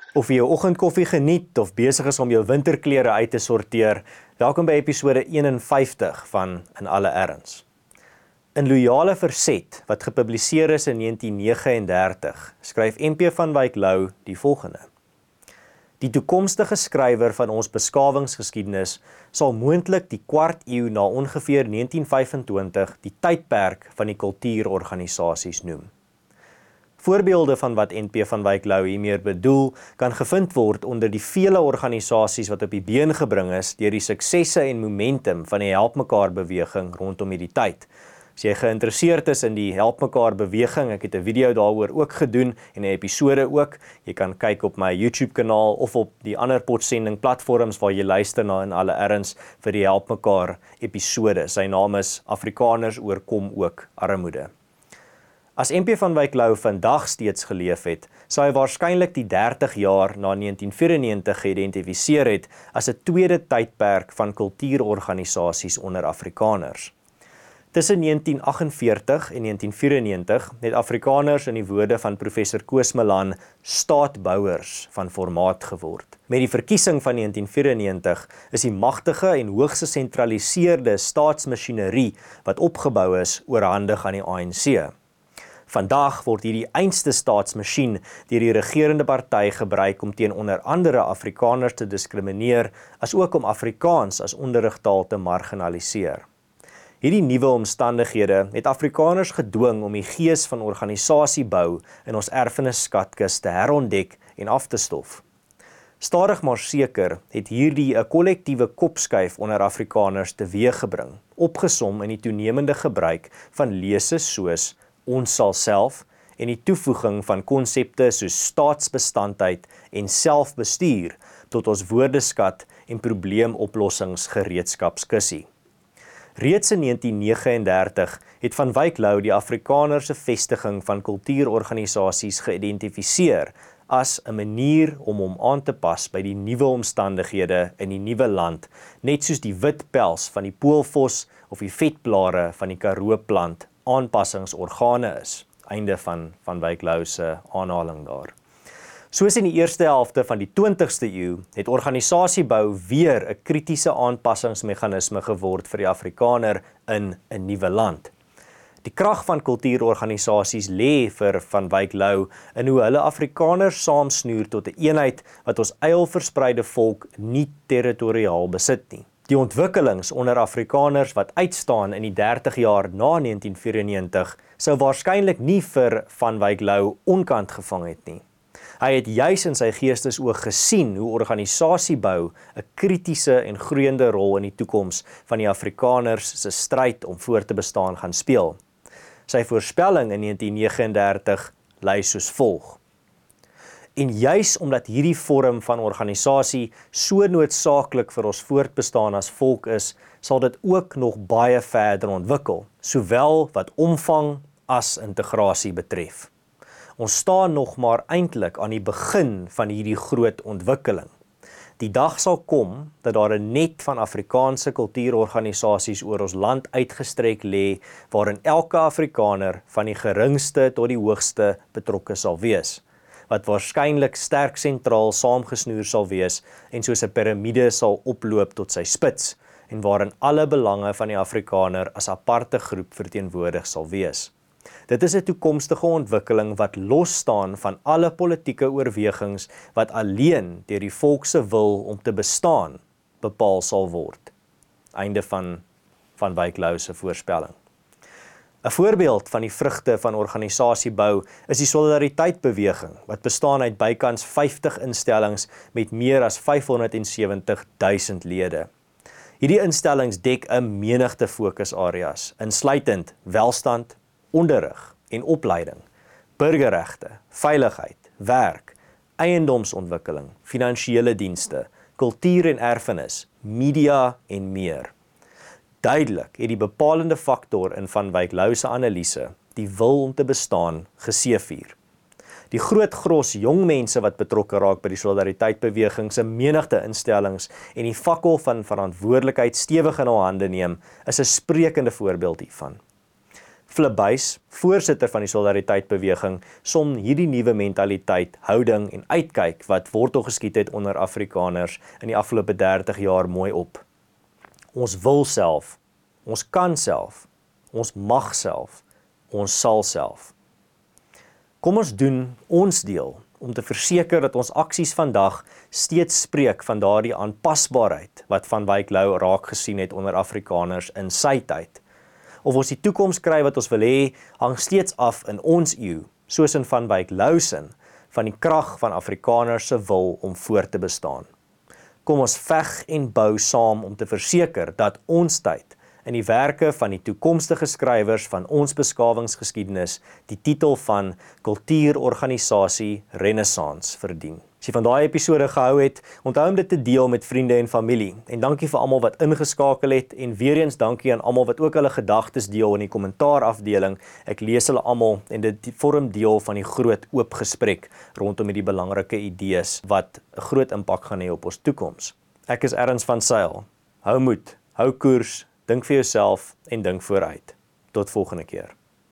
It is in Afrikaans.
Of jy jou oggendkoffie geniet of besig is om jou winterklere uit te sorteer, welkom by episode 51 van In Alle Erns. In Loyale Verset, wat gepubliseer is in 1939, skryf NP van Wyk Louw die volgende. Die toekomstige skrywer van ons beskawingsgeskiedenis sal moontlik die kwart eeu na ongeveer 1925 die tydperk van die kultuurorganisasies noem. Voorbeelde van wat NP van Wyk Louw hiermee bedoel, kan gevind word onder die vele organisasies wat op die been gebring is deur die suksesse en momentum van die Help Mekaar beweging rondom hierdie tyd. As jy geïnteresseerd is in die Help Mekaar beweging, ek het 'n video daaroor ook gedoen en 'n episode ook. Jy kan kyk op my YouTube kanaal of op die ander podsending platforms waar jy luister na In Alle Erns vir die Help Mekaar episode. Sy naam is Afrikaners oorkom ook armoede. As NP van Wyk Louw vandag steeds geleef het, sou hy waarskynlik die 30 jaar na 1994 geïdentifiseer het as 'n tweede tydperk van kultuurorganisasies onder Afrikaners. Tussen 1948 en 1994 het Afrikaners in die woorde van professor Koos Malan staatbouers van formaat geword. Met die verkiesing van 1994 is die magtige en hoogs gesentraliseerde staatsmasjinerie wat opgebou is oorhandig aan die ANC. Vandag word hierdie einste staatsmasjien deur die regerende party gebruik om teen onder andere Afrikaners te diskrimineer, as ook om Afrikaans as onderrigtaal te marginaliseer. Hierdie nuwe omstandighede het Afrikaners gedwing om die gees van organisasiebou in ons erfenisskatkis te herontdek en af te stof. Stadig maar seker het hierdie 'n kollektiewe kopskuif onder Afrikaners teweeggebring, opgesom in die toenemende gebruik van lese soos ons sal self en die toevoeging van konsepte soos staatsbestandheid en selfbestuur tot ons woordeskat en probleemoplossingsgereedskapskissie. Reeds in 1939 het van Wyk Louw die Afrikanerse vestiging van kultuurorganisasies geïdentifiseer as 'n manier om hom aan te pas by die nuwe omstandighede in die nuwe land, net soos die wit pels van die poolvos of die vetblare van die Karoo plant aanpassingsorgane is. Einde van Wyk Louw se aanhaling daar. Soos in die eerste helfte van die 20ste eeu het organisasiebou weer 'n kritiese aanpassingsmeganisme geword vir die Afrikaner in 'n nuwe land. Die krag van kultuurorganisasies lê vir van Wyk Louw in hoe hulle Afrikaners saamsnoer tot 'n eenheid wat ons eilverspreide volk nie territoriaal besit nie. Die ontwikkelings onder Afrikaners wat uitstaan in die 30 jaar na 1994 sou waarskynlik nie vir van Wyk Louw onkant gevang het nie. Hy het juis in sy geestesoog gesien hoe organisasiebou 'n kritiese en groeiende rol in die toekoms van die Afrikaners se stryd om voort te bestaan gaan speel. Sy voorspelling in 1939 lui soos volg. En juis omdat hierdie vorm van organisasie so noodsaaklik vir ons voortbestaan as volk is, sal dit ook nog baie verder ontwikkel, sowel wat omvang as integrasie betref. Ons staan nog maar eintlik aan die begin van hierdie groot ontwikkeling. Die dag sal kom dat daar 'n net van Afrikaanse kultuurorganisasies oor ons land uitgestrek lê, waarin elke Afrikaner van die geringste tot die hoogste betrokke sal wees, wat waarskynlik sterk sentraal saamgesnoer sal wees en soos 'n piramide sal oploop tot sy spits, en waarin alle belange van die Afrikaner as aparte groep verteenwoordig sal wees. Dit is 'n toekomstige ontwikkeling wat los staan van alle politieke oorwegings wat alleen deur die volk se wil om te bestaan bepaal sal word. Einde van Wyk Louw se voorspelling. 'n Voorbeeld van die vrugte van organisasiebou is die Solidariteit-beweging, wat bestaan uit bykans 50 instellings met meer as 570.000 lede. Hierdie instellings dek 'n menigte fokusareas, insluitend welstand, onderrig en opleiding, burgerregte, veiligheid, werk, eiendomsontwikkeling, finansiële dienste, kultuur en erfenis, media en meer. Duidelik het die bepalende faktor in van Wyk Louw se analise, die wil om te bestaan, geseëvier. Die groot gros jong mense wat betrokke raak by die Solidariteit-beweging se menigte instellings en die fakkel van verantwoordelikheid stewig in hul hande neem, is 'n sprekende voorbeeld hiervan. Flip Buys, voorsitter van die Solidariteit-beweging, som hierdie nuwe mentaliteit, houding en uitkyk wat wortel geskiet het onder Afrikaners in die afgelope 30 jaar mooi op. Ons wil self, ons kan self, ons mag self, ons sal self. Kom ons doen ons deel om te verseker dat ons aksies vandag steeds spreek van daardie aanpasbaarheid wat Van Wyk Louw raak gesien het onder Afrikaners in sy tyd. Of ons die toekoms kry wat ons wil hê, hang steeds af in ons eeu, soos in Van Wyk Louw sin, van die krag van Afrikaners se wil om voort te bestaan. Kom ons veg en bou saam om te verseker dat ons tyd in die werke van die toekomstige skrywers van ons beskawingsgeskiedenis die titel van Kultuurorganisasie Renaissance verdien. As jy van daai episode gehou het, onthou om dit te deel met vriende en familie. En dankie vir almal wat ingeskakel het en weer eens dankie aan almal wat ook hulle gedagtes deel in die kommentaarafdeling. Ek lees hulle almal en dit vorm deel van die groot oop gesprek rondom hierdie belangrike idees wat 'n groot impak gaan hê op ons toekoms. Ek is Erns van Sail. Hou moed, hou koers, dink vir jouself en dink vooruit. Tot volgende keer.